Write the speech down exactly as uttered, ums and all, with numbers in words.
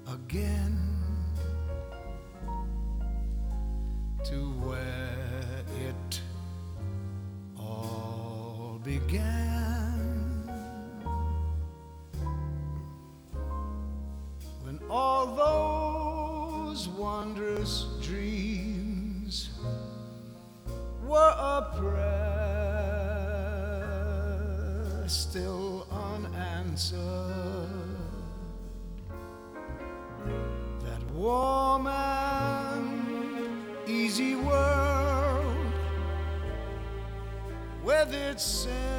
again to where it all began, when all those wondrous dreams were a prayer still unanswered. That warm and easy world with its